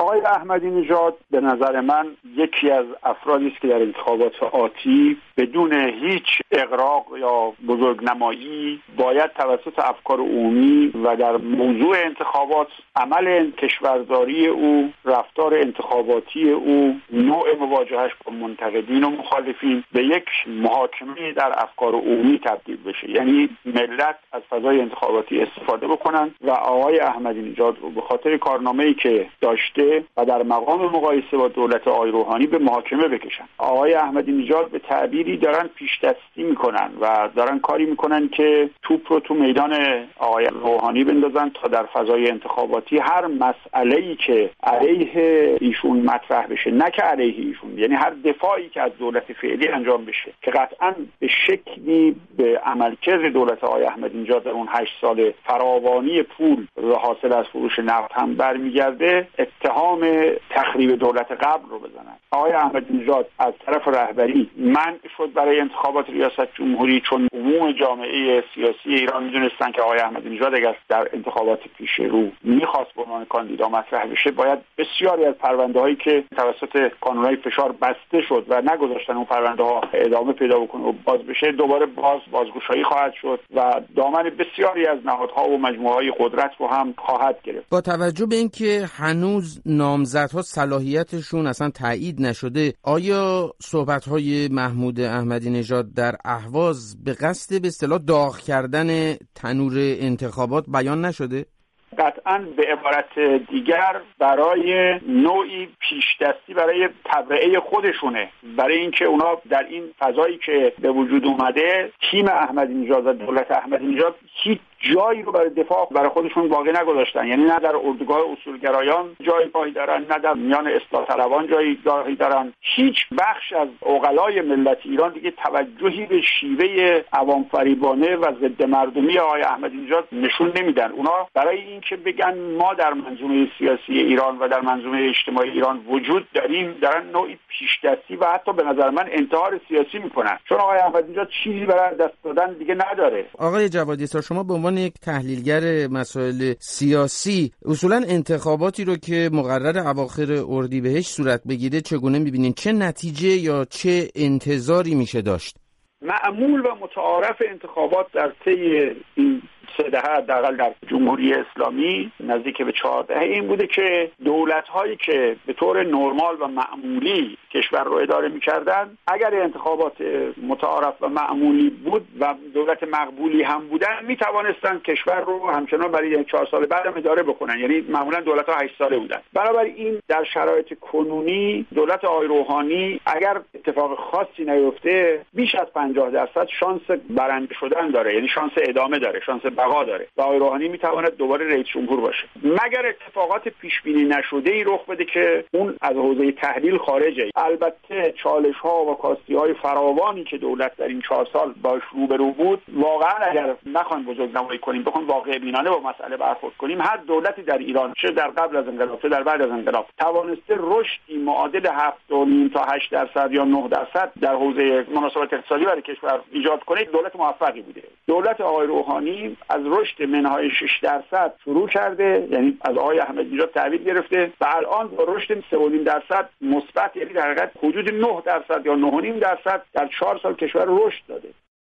آقای احمدی نژاد به نظر من یکی از افرادی است که در انتخابات آتی بدون هیچ اغراق یا بزرگنمایی باید توسط افکار عمومی و در موضوع انتخابات عمل کشورداری او، رفتار انتخاباتی او، نوع مواجهش با منتقدین و مخالفین به یک محاکمه در افکار عمومی تبدیل بشه. یعنی ملت از فضای انتخاباتی استفاده بکنن و آقای احمدی نژاد رو به خاطر کارنامه‌ای که داشته و در مقام مقایسه با دولت آقای روحانی به محاکمه بکشن. آقای احمدی نژاد به تعبیری دارن پیش دستی میکنن و دارن کاری میکنن که توپ رو تو میدان آقای روحانی بندازن تا در فضای انتخاباتی هر مسئله‌ای که علیه ایشون مطرح بشه، نه که علیه ایشون، یعنی هر دفاعی که از دولت فعلی انجام بشه که قطعاً به شکلی به عملکرد دولت آقای احمدی نژاد در اون 8 سال فراوانی پول حاصل از فروش نفت هم برمیگرده، اتهام تخریب دولت قبل رو بزنن. آقای احمدی نژاد از طرف رهبری منع شد برای انتخابات ریاست جمهوری، چون عموم جامعه سیاسی ایران میدونستن که آقای احمدی نژاد اگر در انتخابات پیش رو میخواست به عنوان کاندیدا مطرح بشه، باید بسیاری از پرونده‌هایی که توسط کانون‌های فشار بسته شد و نگذاشتن اون پرونده‌ها ادامه پیدا بکنه و باز بشه، دوباره بازگشایی خواهد شد و دامن بسیاری از نهادها و مجموعه‌های قدرت رو هم خواهد گرفت. با توجه به اینکه هنوز نامزدها صلاحیتشون اصلا تایید نشده، آیا صحبت‌های محمود احمدی نژاد در اهواز به قصد به اصطلاح داغ کردن تنور انتخابات بیان نشده؟ قطعاً به عبارت دیگر برای نوعی پیشدستی برای تبرئه خودشونه، برای اینکه اونا در این فضایی که به وجود اومده تیم احمدی نژاد و دولت احمدی نژاد هیچ جایی رو برای دفاع برای خودشون باقی نگذاشتن. یعنی نه در اردوگاه اصولگرایان جایگاهی دارن، نه در میان اصلاح طلبان جایگاهی دارن. هیچ بخش از عقلای ملت ایران دیگه توجهی به شیوه عوام فریبانه و ضد مردمی آقای احمدی نژاد نشون نمیدن. اونا برای اینکه بگن ما در منظومه سیاسی ایران و در منظومه اجتماعی ایران وجود داریم، دارن نوعی پیشدستی و حتی به نظر من انتحار سیاسی میکنن، چون آقای احمدی نژاد چیزی برای دست دادن دیگه نداره. آقای جوادی سر، شما به عنوان یک تحلیلگر مسائل سیاسی اصولا انتخاباتی رو که مقرر اواخر اردیبهشت صورت بگیره چگونه می‌بینین؟ چه نتیجه یا چه انتظاری میشه داشت؟ معمول و متعارف انتخابات در طی این 3 دهه حداقل در جمهوری اسلامی نزدیک به 4 دهه این بوده که دولت‌هایی که به طور نرمال و معمولی کشور رو اداره می‌کردن، اگر انتخابات متعارف و معمولی بود و دولت مقبولی هم بودن، می‌توانستن کشور رو همچنان برای 4 سال بعد هم اداره بکنن. یعنی معمولا دولت‌ها 8 ساله بودن. بنابراین در شرایط کنونی دولت آقای روحانی اگر اتفاق خاصی نیفته بیش از 50% شانس برنده شدن داره، یعنی شانس ادامه داره، شانس بقا داره و آقای روحانی میتواند دوباره رئیس جمهور باشه، مگر اتفاقات پیش بینی نشده‌ای رخ بده که اون از حوزه تحلیل خارجه. البته چالش‌ها و کاستی‌های فراوانی که دولت در این 4 سال باش روبرو بود، واقعا اگر نخوایم بزرگنمایی کنیم، بخوایم واقع بینانه با مسئله برخورد کنیم، هر دولتی در ایران چه در قبل از انقلاب چه در بعد از انقلاب توانسته رشدی معادل 7.5 تا 8% یا 9% در حوزه مناسبات اقتصادی برای کشور ایجاد کنه، دولت موفقی بوده. دولت آقای روحانی از رشد منهای 6% شروع کرده، یعنی از آقای احمدی نژاد تحویل گرفته و الان با رشد 3.5% مثبت، یعنی در حقیقت حدود 9% یا 9.5% در 4 سال کشور رشد داده.